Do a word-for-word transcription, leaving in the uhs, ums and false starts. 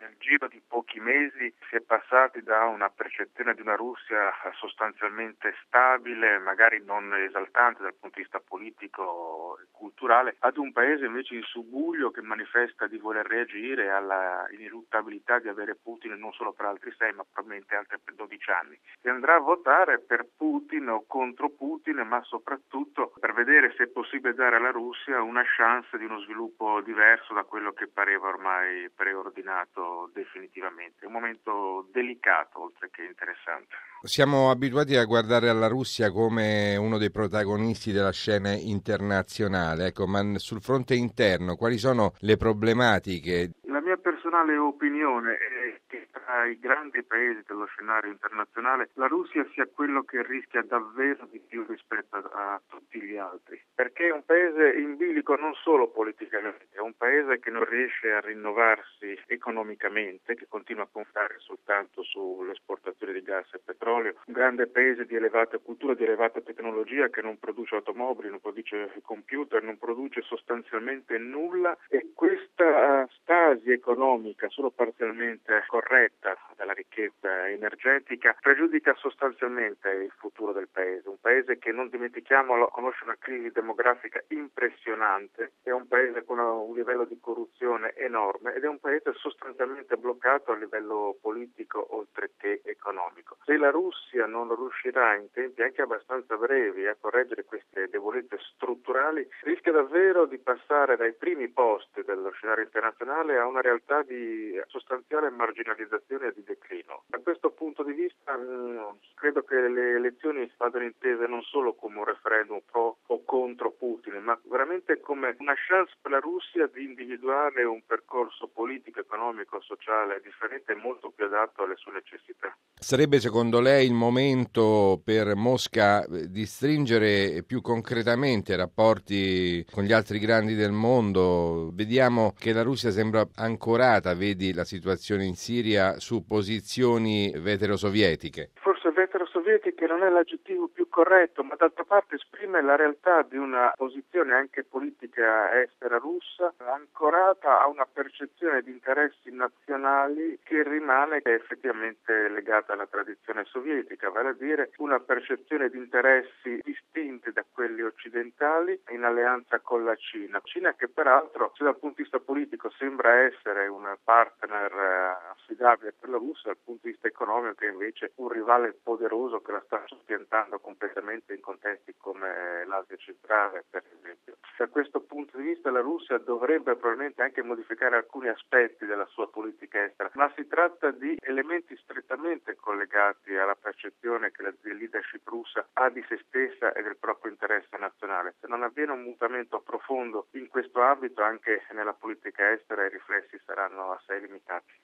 Nel giro di pochi mesi si è passati da una percezione di una Russia sostanzialmente stabile, magari non esaltante dal punto di vista politico e culturale, ad un paese invece in subbuglio che manifesta di voler reagire alla ineluttabilità di avere Putin non solo per altri sei, ma probabilmente altri per dodici anni. Si andrà a votare per Putin o contro Putin, ma soprattutto per vedere se è possibile dare alla Russia una chance di uno sviluppo diverso da quello che pareva ormai preordinato definitivamente. È un momento delicato oltre che interessante. Siamo abituati a guardare alla Russia come uno dei protagonisti della scena internazionale, ecco, ma sul fronte interno quali sono le problematiche? La mia personale opinione è che tra i grandi paesi dello scenario internazionale la Russia sia quello che rischia davvero di più rispetto a, a tutti gli altri, perché è un paese in bilico non solo politicamente, è un paese che non riesce a rinnovarsi economicamente, che continua a puntare soltanto sull'esportazione di gas e petrolio, un grande paese di elevata cultura, di elevata tecnologia che non produce automobili, non produce computer, non produce sostanzialmente nulla, e questa stasi economica solo parzialmente corretta dalla ricchezza energetica pregiudica sostanzialmente il futuro del paese. Un paese che, non dimentichiamolo, conosce una crisi demografica impressionante, è un paese con un livello di corruzione enorme ed è un paese sostanzialmente bloccato a livello politico oltre che economico. Se la Russia non riuscirà in tempi anche abbastanza brevi a correggere queste debolezze strutturali, rischia davvero di passare dai primi posti dello scenario internazionale a una realtà di sostanziale marginalizzazione e di declino. Da questo punto di vista mh, credo che le elezioni vadano intese non solo come un referendum pro o contro Putin, ma veramente come una chance per la Russia di individuare un percorso politico, economico, sociale differente e molto più adatto alle sue necessità. Sarebbe secondo lei il momento per Mosca di stringere più concretamente rapporti con gli altri grandi del mondo? Vediamo che la Russia sembra ancorata, vedi la situazione in Siria, su posizioni veterosovietiche. Forse veterosovietiche non è l'aggettivo più corretto, ma d'altra parte esprime la realtà di una posizione anche politica estera russa ancorata a una percezione di interessi nazionali che rimane effettivamente legata alla tradizione sovietica, vale a dire una percezione di interessi distinti da quelli occidentali in alleanza con la Cina. Cina che peraltro, se dal punto di vista politico sembra essere un partner affidabile per la Russia, dal punto di vista economico è invece un rivale poderoso che la sta soppiantando completamente in contesti come l'Asia centrale, per esempio. Da questo punto di vista la Russia dovrebbe probabilmente anche modificare alcuni aspetti della sua politica estera, ma si tratta di elementi strettamente collegati alla percezione che la leadership russa ha di se stessa e del proprio interesse nazionale. Se non avviene un mutamento profondo in questo ambito, anche nella politica estera i riflessi saranno assai limitati.